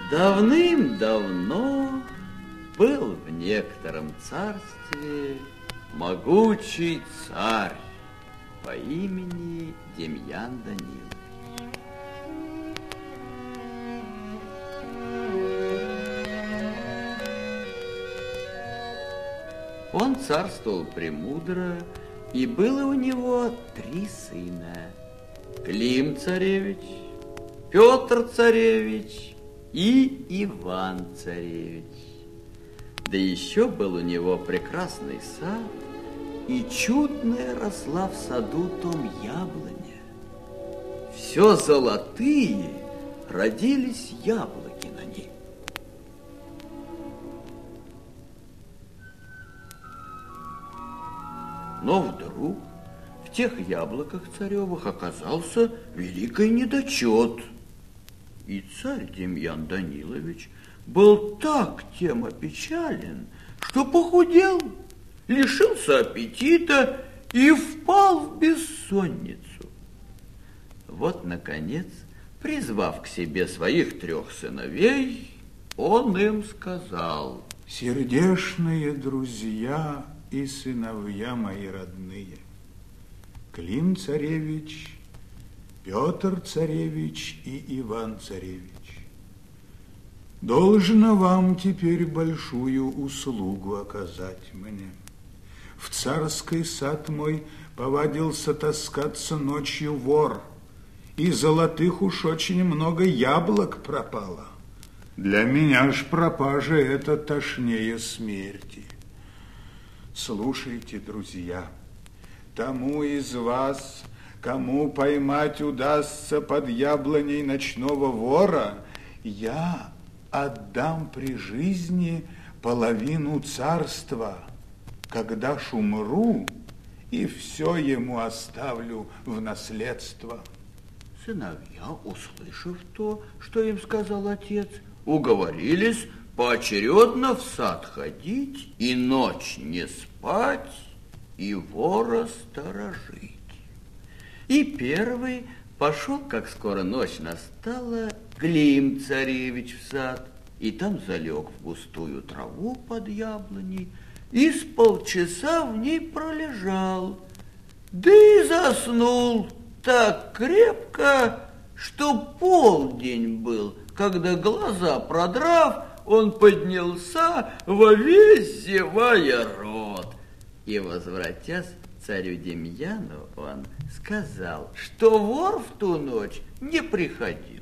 Давным-давно был в некотором царстве могучий царь по имени Демьян Данилович. Он царствовал премудро, и было у него 3 сына: Клим царевич, Петр царевич и Иван царевич. Да еще был у него прекрасный сад, и чудная росла в саду том яблоня. Все золотые родились яблоки на ней. Но вдруг в тех яблоках царевых оказался великий недочет. И царь Демьян Данилович был так тем опечален, что похудел, лишился аппетита и впал в бессонницу. Вот, наконец, призвав к себе своих 3 сыновей, он им сказал: «Сердечные друзья и сыновья мои родные, Клим царевич, Петр царевич и Иван царевич, должно вам теперь большую услугу оказать мне. В царский сад мой повадился таскаться ночью вор, и золотых уж очень много яблок пропало. Для меня ж пропажа это тошнее смерти. Слушайте, друзья, тому из вас, кому поймать удастся под яблоней ночного вора, я отдам при жизни половину царства, когда ж умру, и все ему оставлю в наследство». Сыновья, услышав то, что им сказал отец, уговорились поочередно в сад ходить и ночь не спать, и вора сторожить. И первый пошел, как скоро ночь настала, Клим царевич в сад, и там залег в густую траву под яблоней, и с полчаса в ней пролежал, да и заснул так крепко, что полдень был, когда, глаза продрав, он поднялся во весь зевая рот. И, возвратясь царю Демьяну, он сказал, что вор в ту ночь не приходил.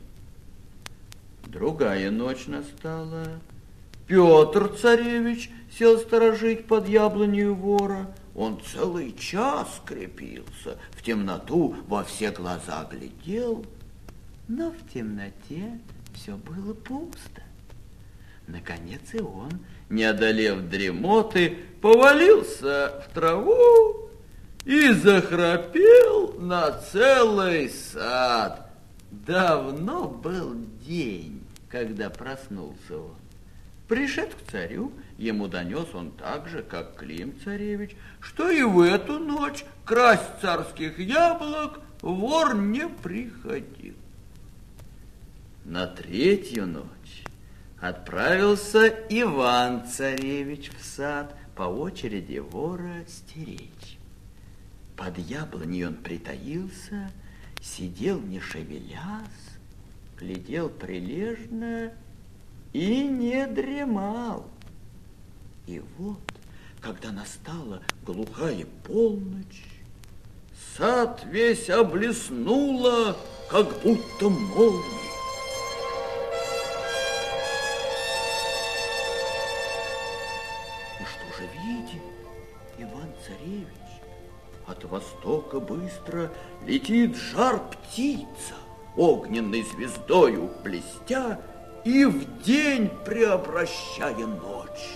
Другая ночь настала. Петр царевич сел сторожить под яблонью вора. Он целый час крепился, в темноту во все глаза глядел, но в темноте все было пусто. Наконец и он, не одолев дремоты, повалился в траву и захрапел на целый сад. Давно был день, когда проснулся он. Пришед к царю, ему донес он так же, как Клим царевич, что и в эту ночь красть царских яблок вор не приходил. На 3-ю ночь отправился Иван царевич в сад по очереди вора стеречь. Под яблоней он притаился, сидел не шевелясь, глядел прилежно и не дремал. И вот, когда настала глухая полночь, сад весь облеснуло, как будто молнией. И что же видит Иван-царевич? От востока быстро летит жар-птица, огненной звездою блестя и в день преобращая ночь.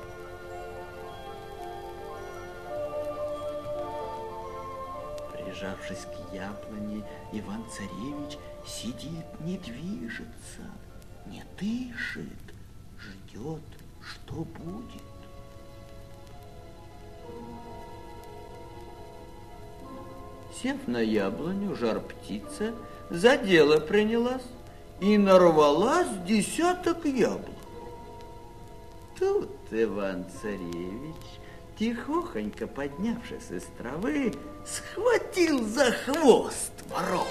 Прижавшись к яблоне, Иван-царевич сидит, не движется, не дышит, ждет, что будет. Сев на яблоню, жар-птица за дело принялась и нарвалась десяток яблок. Тут Иван-царевич, тихохонько поднявшись из травы, схватил за хвост воровку.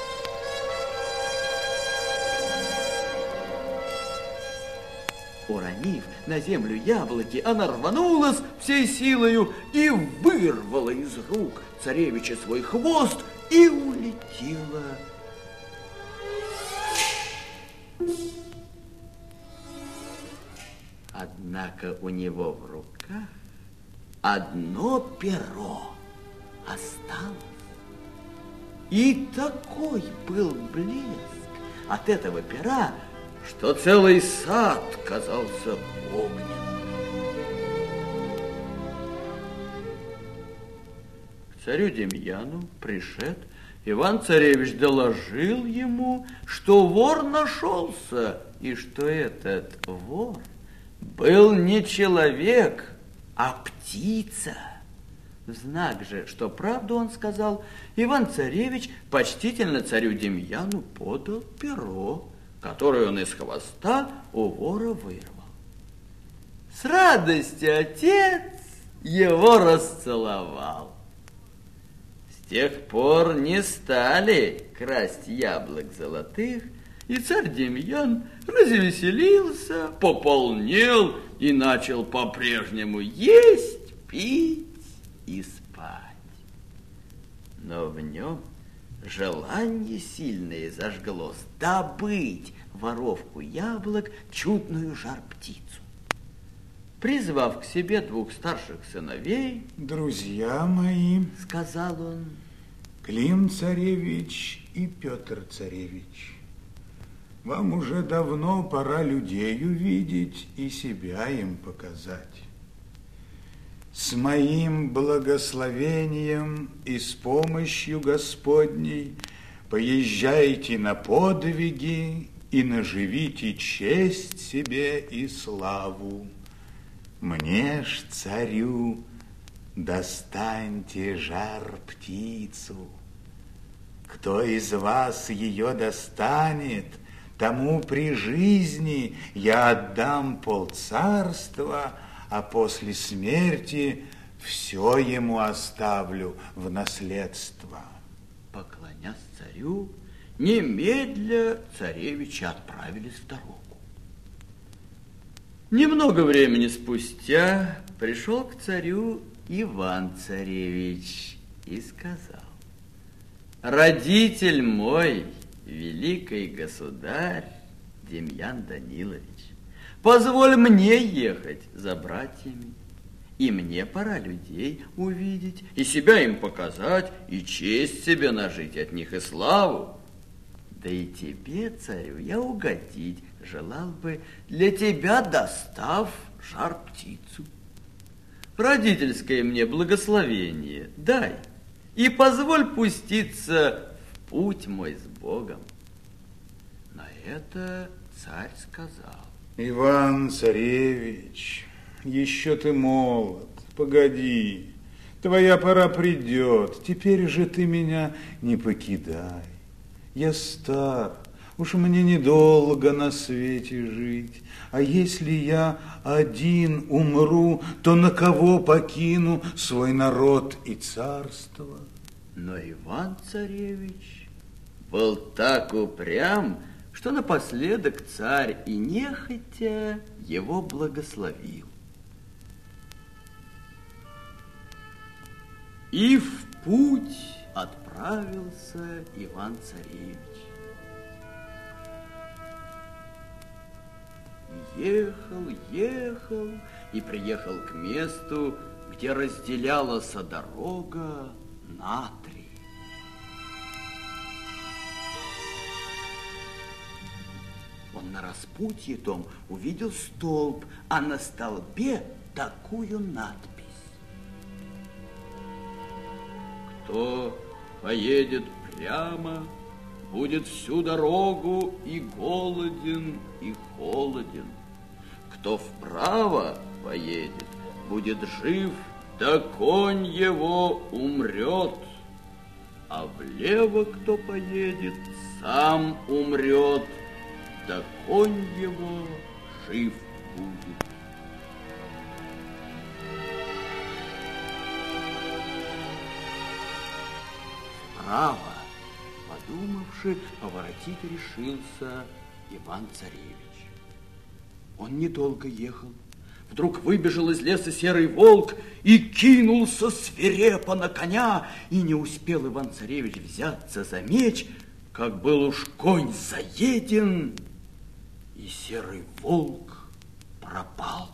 Уронив на землю яблоки, она рванулась всей силою и вырвала из рук царевича свой хвост и улетела. Однако у него в руках одно перо осталось. И такой был блеск от этого пера, что целый сад казался огненным. К царю Демьяну пришед, Иван-царевич доложил ему, что вор нашелся, и что этот вор был не человек, а птица. В знак же, что правду он сказал, Иван-царевич почтительно царю Демьяну подал перо, которое он из хвоста у вора вырвал. С радостью отец его расцеловал. С тех пор не стали красть яблок золотых, и царь Демьян развеселился, пополнел и начал по-прежнему есть, пить и спать. Но в нем желание сильное зажглось добыть воровку яблок, чудную жар-птицу. Призвав к себе двух старших сыновей: «Друзья мои, — сказал он, — Клим-царевич и Петр-царевич, вам уже давно пора людей увидеть и себя им показать. С моим благословением и с помощью Господней поезжайте на подвиги и наживите честь себе и славу. Мне ж, царю, достаньте жар-птицу. Кто из вас ее достанет, тому при жизни я отдам полцарства, а после смерти все ему оставлю в наследство». Поклонясь царю, немедля царевичи отправились в дорогу. Немного времени спустя пришел к царю Иван-царевич и сказал: «Родитель мой, великий государь Демьян Данилович, позволь мне ехать за братьями, и мне пора людей увидеть, и себя им показать, и честь себе нажить от них, и славу. Да и тебе, царю, я угодить желал бы, для тебя достав жар-птицу. Родительское мне благословение дай, и позволь пуститься в путь мой с Богом». На это царь сказал: «Иван-царевич, еще ты молод, погоди, твоя пора придет, теперь же ты меня не покидай. Я стар, уж мне недолго на свете жить, а если я один умру, то на кого покину свой народ и царство?» Но Иван-царевич был так упрям, что напоследок царь и нехотя его благословил. И в путь отправился Иван-царевич. Ехал и приехал к месту, где разделялась дорога на три. Он на распутье том увидел столб, а на столбе такую надпись: «Кто поедет прямо, будет всю дорогу и голоден, и холоден. Кто вправо поедет, будет жив, да конь его умрет. А влево кто поедет, сам умрет, да конь его жив будет. Справа, подумавши, поворотить решился Иван-царевич. Он недолго ехал. Вдруг выбежал из леса серый волк и кинулся свирепо на коня, и не успел Иван-царевич взяться за меч, как был уж конь заеден, и серый волк пропал.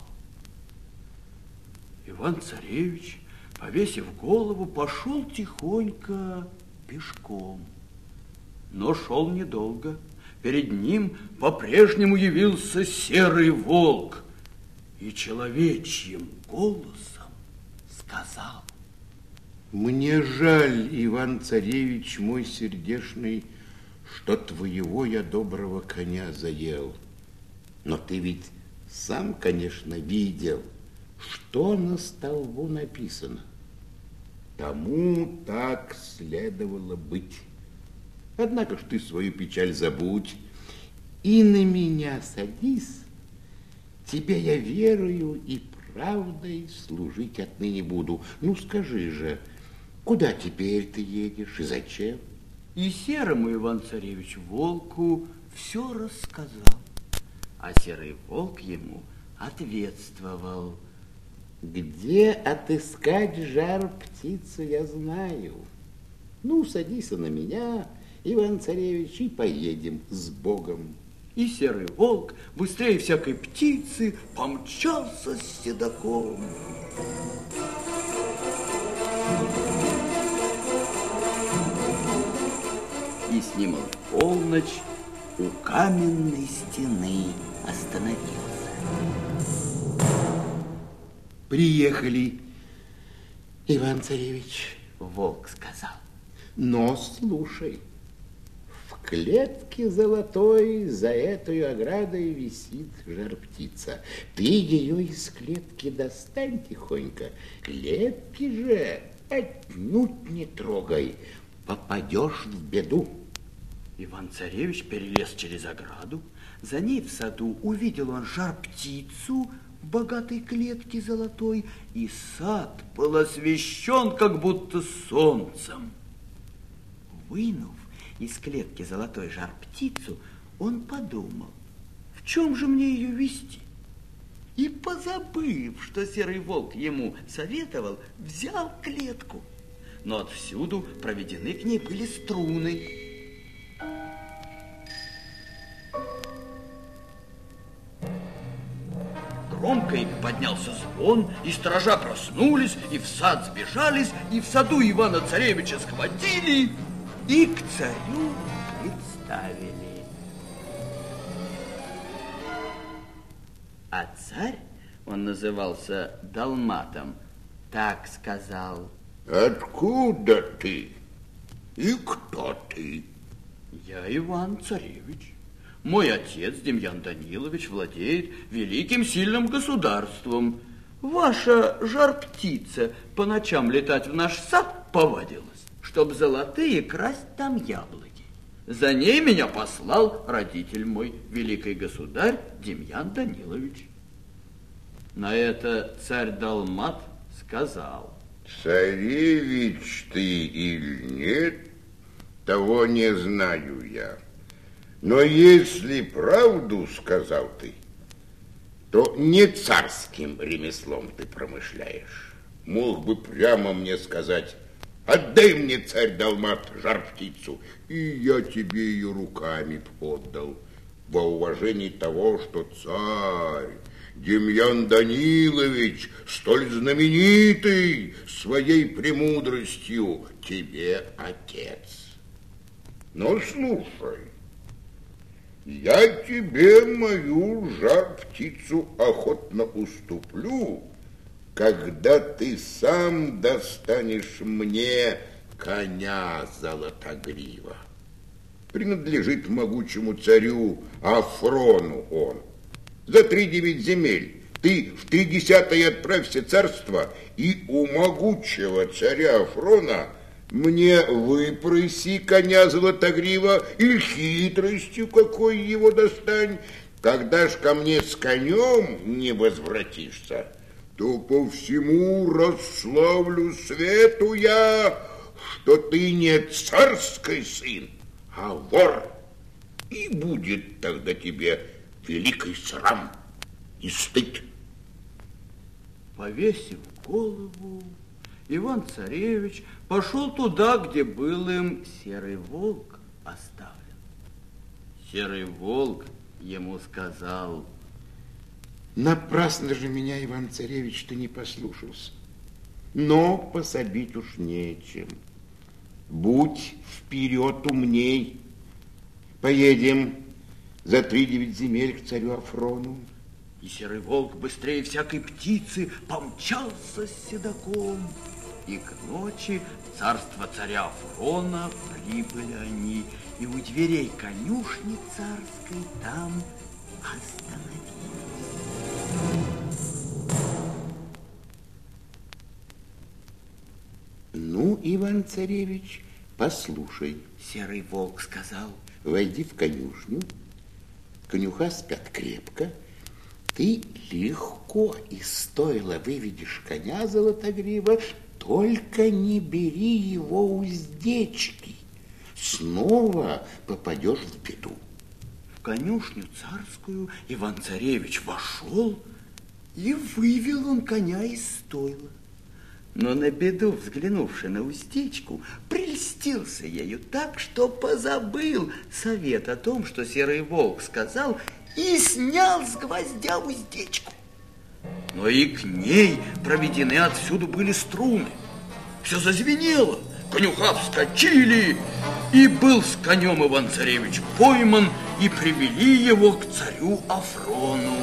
Иван-царевич, повесив голову, пошел тихонько пешком, но шел недолго. Перед ним по-прежнему явился серый волк и человечьим голосом сказал: «Мне жаль, Иван-царевич мой сердечный, что твоего я доброго коня заел. Но ты ведь сам, конечно, видел, что на столбу написано. Тому так следовало быть. Однако ж ты свою печаль забудь и на меня садись. Тебе я верою и правдой служить отныне буду. Ну, скажи же, куда теперь ты едешь и зачем?» И серому Иван-царевич волку все рассказал, а серый волк ему ответствовал: «Где отыскать жар-птицу, я знаю. Ну, садись на меня, Иван-царевич, и поедем с Богом». И серый волк быстрее всякой птицы помчался с седаком. И с ним он в полночь у каменной стены остановился. «Приехали, Иван-царевич», — волк сказал. «Но слушай, в клетке золотой за этой оградой висит жар-птица. Ты ее из клетки достань тихонько, клетки же отнюдь не трогай, попадешь в беду». Иван-царевич перелез через ограду. За ней в саду увидел он жар-птицу в богатой клетке золотой, и сад был освещен как будто солнцем. Вынув из клетки золотой жар-птицу, он подумал: в чем же мне ее вести? И, позабыв, что серый волк ему советовал, взял клетку. Но отвсюду проведены к ней были струны. Громко поднялся звон, и сторожа проснулись, и в сад сбежались, и в саду Ивана-царевича схватили и к царю представили. А царь, он назывался Далматом, так сказал: «Откуда ты и кто ты?» «Я Иван-царевич. Мой отец, Демьян Данилович, владеет великим сильным государством. Ваша жар-птица по ночам летать в наш сад повадилась, чтоб золотые красть там яблоки. За ней меня послал родитель мой, великий государь Демьян Данилович». На это царь Далмат сказал: «Царевич ты или нет, того не знаю я. Но если правду сказал ты, то не царским ремеслом ты промышляешь. Мог бы прямо мне сказать: отдай мне, царь Далмат, жар-птицу, и я тебе ее руками отдал, во уважении того, что царь Демьян Данилович, столь знаменитый своей премудростью, тебе отец. Но слушай, я тебе мою жар-птицу охотно уступлю, когда ты сам достанешь мне коня Золотогрива. Принадлежит могучему царю Афрону он. За 3-9 земель ты в 30-е отправься царство, и у могучего царя Афрона Мне выпроси коня Златогрива или хитростью какой его достань. Когда ж ко мне с конем не возвратишься, то по всему расславлю свету я, что ты не царский сын, а вор. И будет тогда тебе великий срам и стыд. Повесив голову, Иван-царевич пошел туда, где был им серый волк оставлен. Серый волк ему сказал: напрасно же меня, Иван-царевич, ты не послушался. Но пособить уж нечем. Будь вперед умней. Поедем за 3-9 земель к царю Афрону. И серый волк быстрее всякой птицы помчался с седаком. И к ночи в царство царя Афрона прибыли они, и у дверей конюшни царской там остановились. Ну, Иван-царевич, послушай. Серый волк сказал: войди в конюшню, конюха спят крепко, ты легко из стойла выведешь коня Златогрива, только не бери его уздечки, снова попадешь в беду. В конюшню царскую Иван-царевич вошел, и вывел он коня из стойла. Но на беду, взглянувши на уздечку, прельстился ею так, что позабыл совет о том, что серый волк сказал, и снял с гвоздя уздечку. Но и к ней проведены отсюда были струны. Все зазвенело, конюха вскочили, и был с конем Иван-царевич пойман, и привели его к царю Афрону.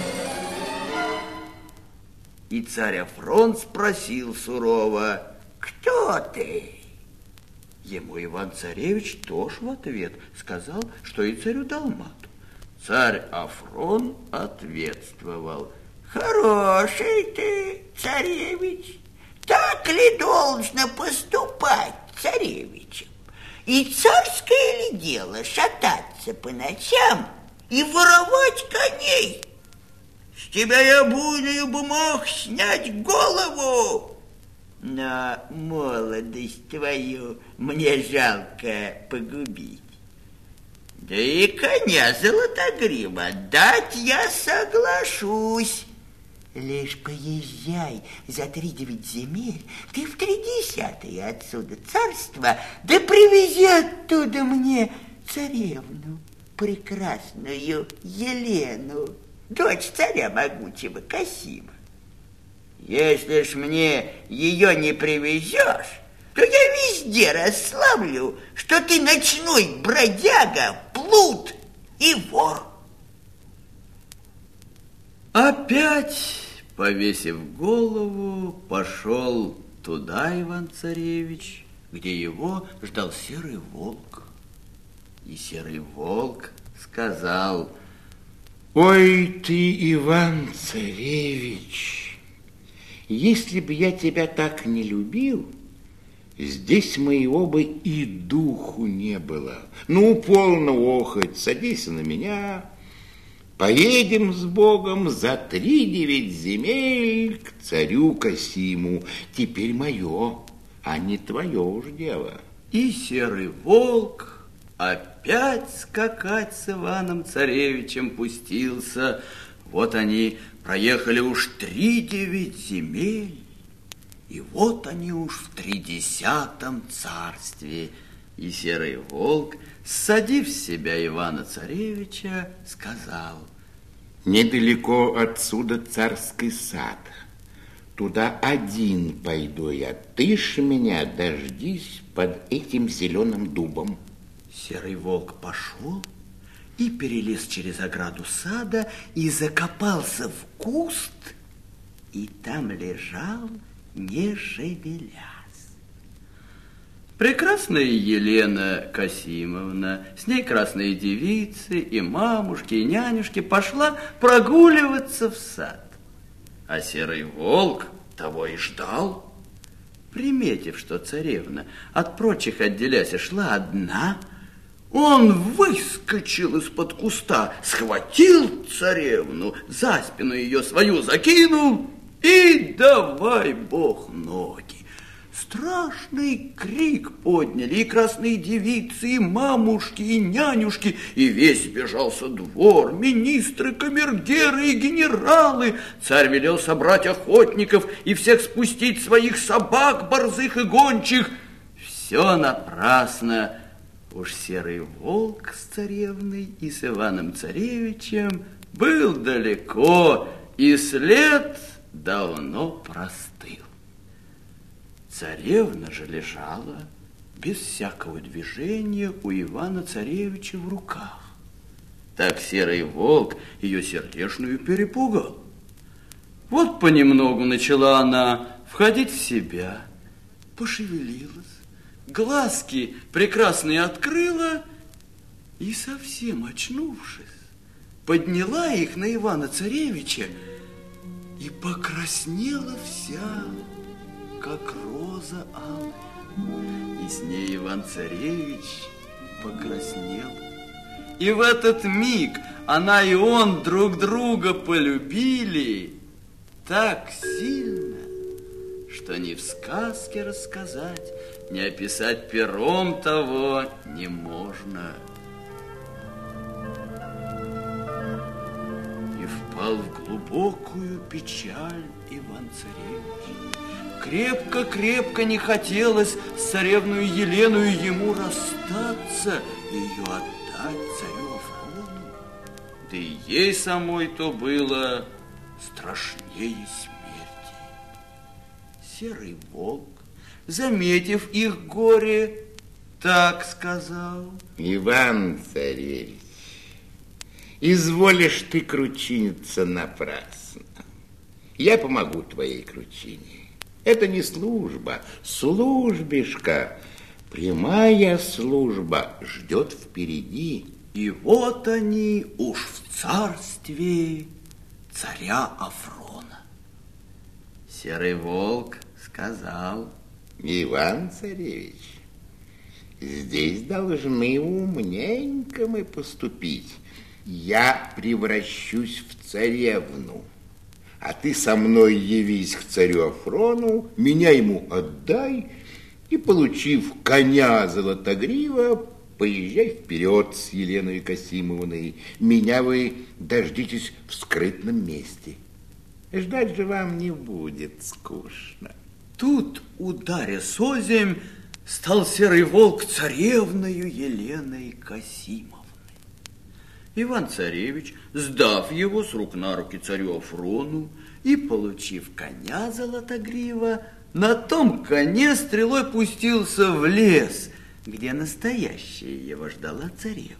И царь Афрон спросил сурово: кто ты? Ему Иван-царевич тоже в ответ сказал, что и царю Далмату. Царь Афрон ответствовал: хороший ты, царевич, так ли должно поступать царевичем? И царское ли дело шататься по ночам и воровать коней? С тебя я буйную бы мог снять голову, но молодость твою мне жалко погубить. Да и коня Златогрива дать я соглашусь. Лишь поезжай за 3-9 земель, ты в 30 отсюда царства, да привези оттуда мне царевну, прекрасную Елену, дочь царя могучего Касима. Если ж мне ее не привезешь, то я везде расславлю, что ты ночной бродяга, плут и вор. Опять, повесив голову, пошел туда Иван-царевич, где его ждал серый волк. И серый волк сказал: ой ты, Иван-царевич, если бы я тебя так не любил, здесь моего бы и духу не было. Ну, полно охоть, садись на меня. Поедем с Богом за 3-9 земель к царю Касиму. Теперь мое, а не твое уж дело. И серый волк опять скакать с Иваном-царевичем пустился. Вот они проехали уж 3-9 земель, и вот они уж в 30-м царстве. И серый волк, ссадив с себя Ивана-царевича, сказал: недалеко отсюда царский сад. Туда один пойду я. Ты ж меня дождись под этим зеленым дубом. Серый волк пошел и перелез через ограду сада и закопался в куст, и там лежал, не шевелясь. Прекрасная Елена Касимовна, с ней красные девицы, и мамушки, и нянюшки, пошла прогуливаться в сад. А серый волк того и ждал. Приметив, что царевна от прочих отделясь шла одна, он выскочил из-под куста, схватил царевну, за спину ее свою закинул и давай бог ноги. Страшный крик подняли и красные девицы, и мамушки, и нянюшки, и весь бежался двор, министры, камергеры и генералы. Царь велел собрать охотников и всех спустить своих собак, борзых и гончих. Все напрасно. Уж серый волк с царевной и с Иваном-царевичем был далеко, и след давно простыл. Царевна же лежала без всякого движения у Ивана-царевича в руках. Так серый волк ее сердечную перепугал. Вот понемногу начала она входить в себя, пошевелилась, глазки прекрасные открыла и, совсем очнувшись, подняла их на Ивана-царевича и покраснела вся, как роза алая. И с ней Иван-царевич покраснел. И в этот миг она и он друг друга полюбили так сильно, что ни в сказке рассказать, ни описать пером того не можно. И впал в глубокую печаль Иван-царевич. Крепко-крепко не хотелось с царевную Еленою ему расстаться и ее отдать царю Афрону. Да и ей самой то было страшнее смерти. Серый волк, заметив их горе, так сказал: Иван-царевич, изволишь ты кручиниться напрасно. Я помогу твоей кручине. Это не служба, службишка. Прямая служба ждет впереди. И вот они уж в царстве царя Афрона. Серый волк сказал: Иван-царевич, здесь должны умненько мы поступить. Я превращусь в царевну, а ты со мной явись к царю Афрону, меня ему отдай, и, получив коня Золотогрива, поезжай вперед с Еленой Касимовной. Меня вы дождитесь в скрытном месте. Ждать же вам не будет скучно. Тут, ударя соземь, стал серый волк царевною Еленой Касимовной. Иван-царевич, сдав его с рук на руки царю Афрону и, получив коня Золотогрива, на том коне стрелой пустился в лес, где настоящая его ждала царевна.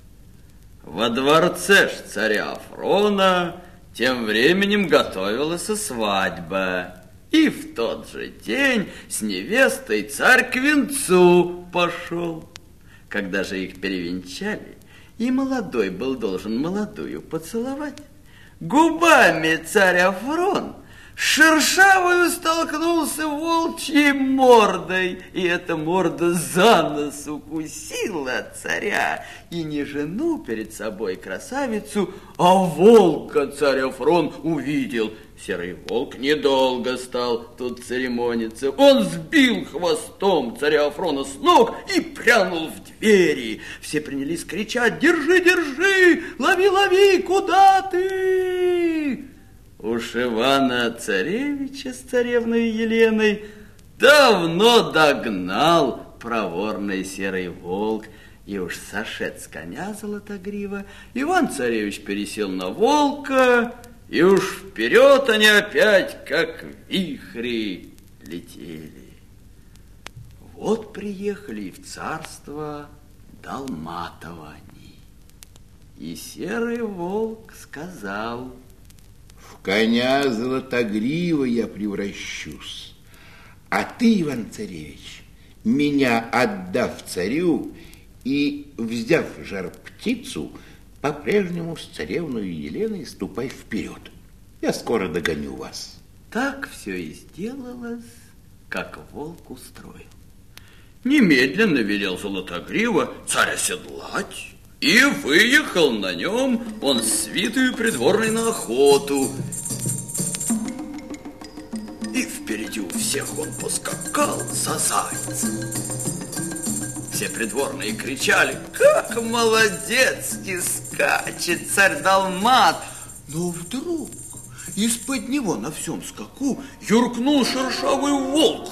Во дворце ж царя Афрона тем временем готовилась свадьба, и в тот же день с невестой царь к венцу пошел. Когда же их перевенчали, и молодой был должен молодую поцеловать, губами царь Афрон шершавою столкнулся волчьей мордой, и эта морда за нос укусила царя, и не жену перед собой красавицу, а волка царь Афрон увидел. Серый волк недолго стал тут церемониться. Он сбил хвостом царя Афрона с ног и прянул в двери. Все принялись кричать: «Держи, держи! Лови, лови! Куда ты?» Уж Ивана-царевича с царевной Еленой давно догнал проворный серый волк, и уж сошед с коня Золотогрива, Иван-царевич пересел на волка, и уж вперед они опять, как вихри, летели. Вот приехали и в царство Долматова они. И серый волк сказал: в коня Золотогрива я превращусь, а ты, Иван-царевич, меня отдав царю и, взяв жар-птицу, по-прежнему с царевной Еленой ступай вперед. Я скоро догоню вас. Так все и сделалось, как волк устроил. Немедленно велел Золотогрива царя оседлать, и выехал на нем он с свитою придворной на охоту. И впереди у всех он поскакал за зайцем. Все придворные кричали: как молодецки скачет царь Далмат! Но вдруг из-под него на всем скаку юркнул шершавый волк.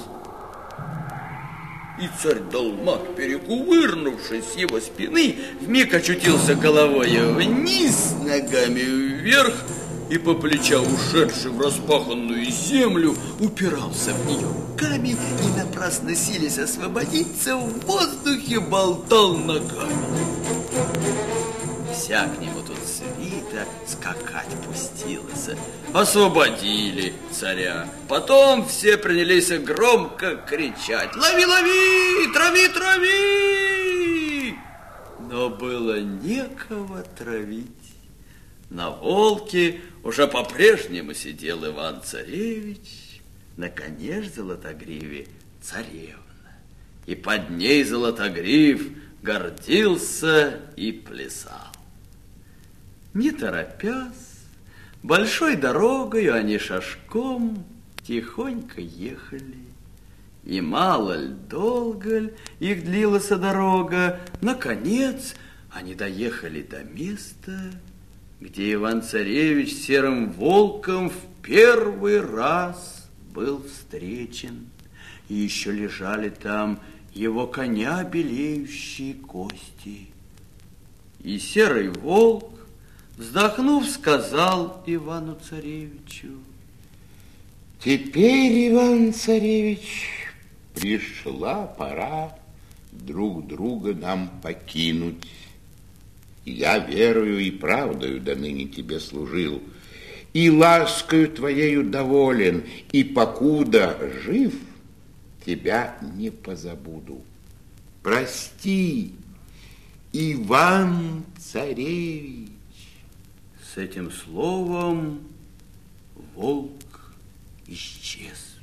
И царь Далмат, перекувырнувшись с его спины, вмиг очутился головой вниз, ногами вверх, и по плеча ушедший в распаханную землю упирался в нее руками и, напрасно силясь освободиться, в воздухе болтал ногами. Вся к нему тут свита скакать пустилась. Освободили царя. Потом все принялись громко кричать: лови, лови, трави, трави! Но было некого травить. На волке уже по-прежнему сидел Иван-царевич, на коне ж Золотогриве царевна. И под ней Золотогрив гордился и плясал. Не торопясь, большой дорогою они шашком тихонько ехали. И мало ль, долго ль их длилась дорога, наконец они доехали до места, где Иван-царевич с серым волком в первый раз был встречен. И еще лежали там его коня белеющие кости. И серый волк, вздохнув, сказал Ивану-царевичу: теперь, Иван-царевич, пришла пора друг друга нам покинуть. Я верою и правдою до ныне тебе служил, и ласкою твоею доволен, и покуда жив, тебя не позабуду. Прости, Иван-царевич. С этим словом волк исчез.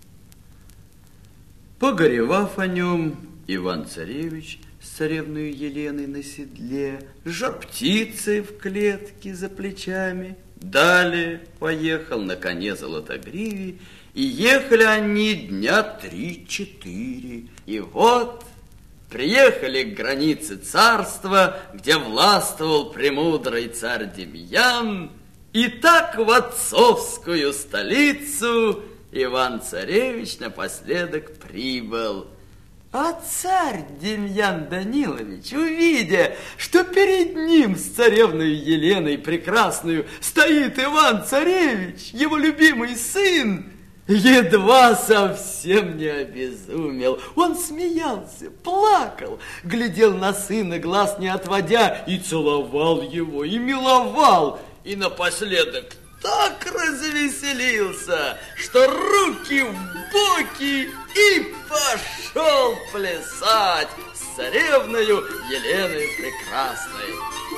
Погоревав о нем, Иван-царевич с царевной Еленой на седле, жар-птицей в клетке за плечами, далее поехал на коне Золотогриве, и ехали они дня 3-4. И вот приехали к границе царства, где властвовал премудрый царь Демьян, и так в отцовскую столицу Иван-царевич напоследок прибыл. А царь Демьян Данилович, увидя, что перед ним с царевной Еленой прекрасную стоит Иван-царевич, его любимый сын, едва совсем не обезумел. Он смеялся, плакал, глядел на сына, глаз не отводя, и целовал его, и миловал, и напоследок так развеселился, что руки в боки и пошел плясать с царевною Еленой Прекрасной.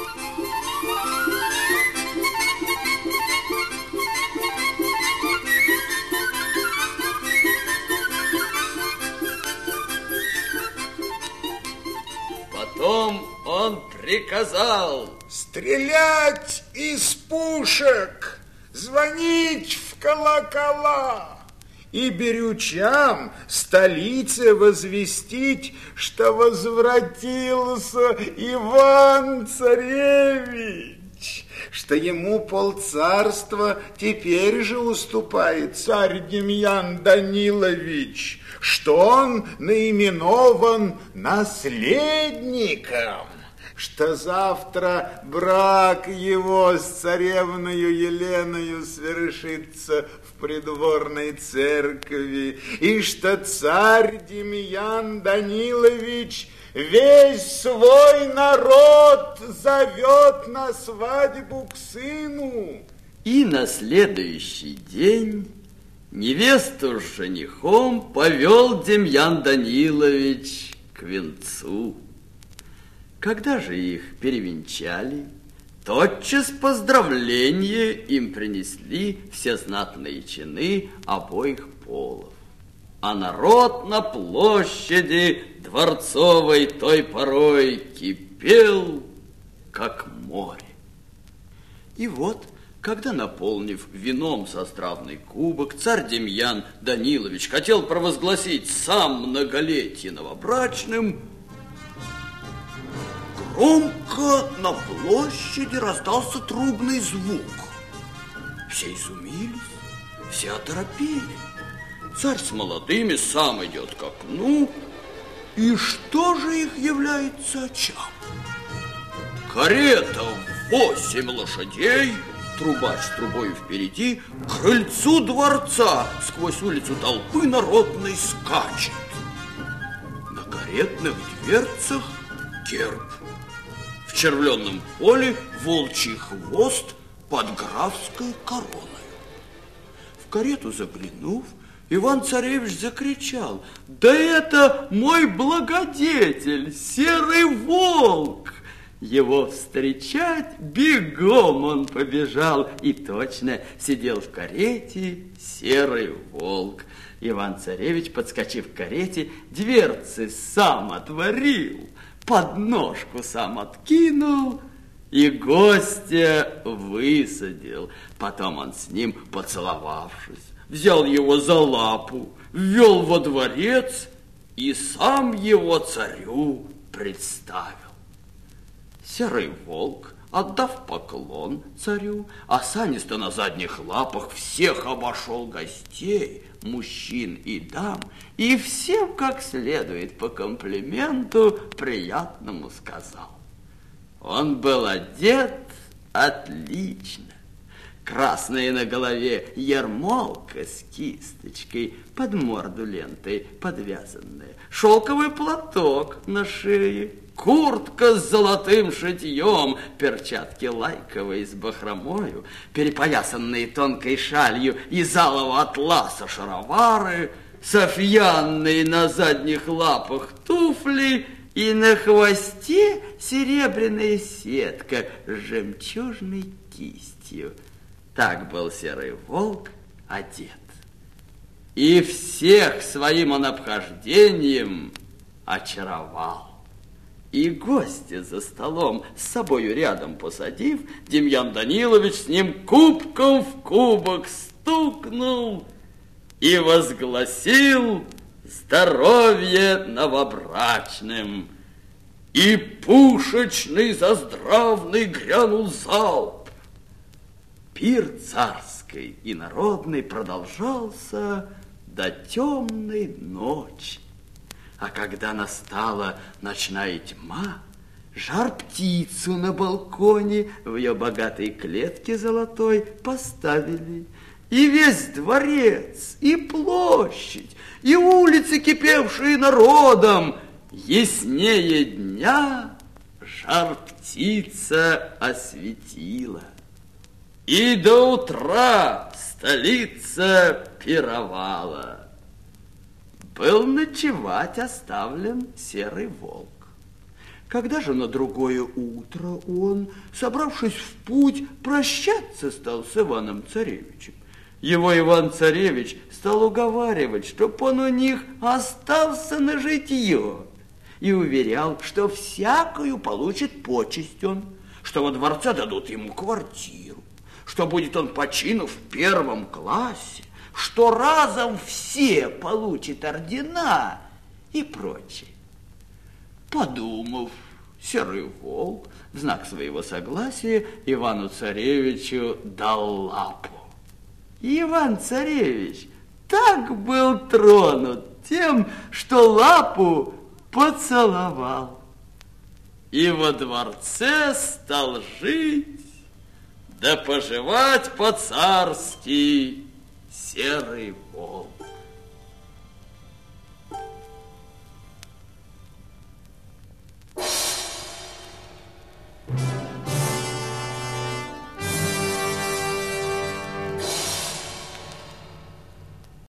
Потом он приказал: стрелять из пушек, звонить в колокола и берючам столице возвестить, что возвратился Иван-царевич, что ему полцарства теперь же уступает царь Демьян Данилович, что он наименован наследником, что завтра брак его с царевною Еленою свершится в придворной церкви, и что царь Демьян Данилович весь свой народ зовет на свадьбу к сыну. И на следующий день невесту с женихом повел Демьян Данилович к венцу. Когда же их перевенчали, тотчас поздравления им принесли все знатные чины обоих полов. а народ на площади дворцовой той порой кипел, как море. И вот, когда, наполнив вином состравный кубок, царь Демьян Данилович хотел провозгласить сам многолетие новобрачным, громко на площади раздался трубный звук. Все изумились, все оторопели. Царь с молодыми сам идет к окну, и что же их является очам? Карета в 8 лошадей, трубач с трубой впереди, к крыльцу дворца сквозь улицу толпы народной скачет. На каретных дверцах герб. В червленном поле волчий хвост под графской короной. В карету заглянув, Иван-царевич закричал: «Да это мой благодетель, серый волк!» Его встречать бегом он побежал, и точно сидел в карете серый волк. Иван-царевич, подскочив к карете, дверцы сам отворил, подножку сам откинул и гостя высадил. Потом он с ним, поцеловавшись, взял его за лапу, ввел во дворец и сам его царю представил. Серый волк, отдав поклон царю, осанисто на задних лапах всех обошел гостей, мужчин и дам, и всем как следует по комплименту приятному сказал. Он был одет отлично. Красная на голове ермолка с кисточкой, под морду лентой подвязанная, шелковый платок на шее, куртка с золотым шитьем, перчатки лайковые с бахромою, перепоясанные тонкой шалью из алого атласа шаровары, софьянные на задних лапах туфли и на хвосте серебряная сетка с жемчужной кистью. Так был серый волк одет. И всех своим он обхождением очаровал. И гостя за столом с собою рядом посадив, Демьян Данилович с ним кубком в кубок стукнул и возгласил здоровье новобрачным. И пушечный заздравный грянул залп. Пир царский и народный продолжался до темной ночи. А когда настала ночная тьма, жар-птицу на балконе в ее богатой клетке золотой поставили. И весь дворец, и площадь, и улицы, кипевшие народом, яснее дня жар-птица осветила. И до утра столица пировала. Был ночевать оставлен серый волк. Когда же на другое утро он, собравшись в путь, прощаться стал с Иваном-царевичем, его Иван-царевич стал уговаривать, чтоб он у них остался на житье, и уверял, что всякую получит почесть он, что во дворце дадут ему квартиру, что будет он по чину в 1 классе, что разом все получат ордена и прочее. Подумав, серый волк в знак своего согласия Ивану-царевичу дал лапу. И Иван-царевич так был тронут тем, что лапу поцеловал. И во дворце стал жить, да поживать по-царски серый волк.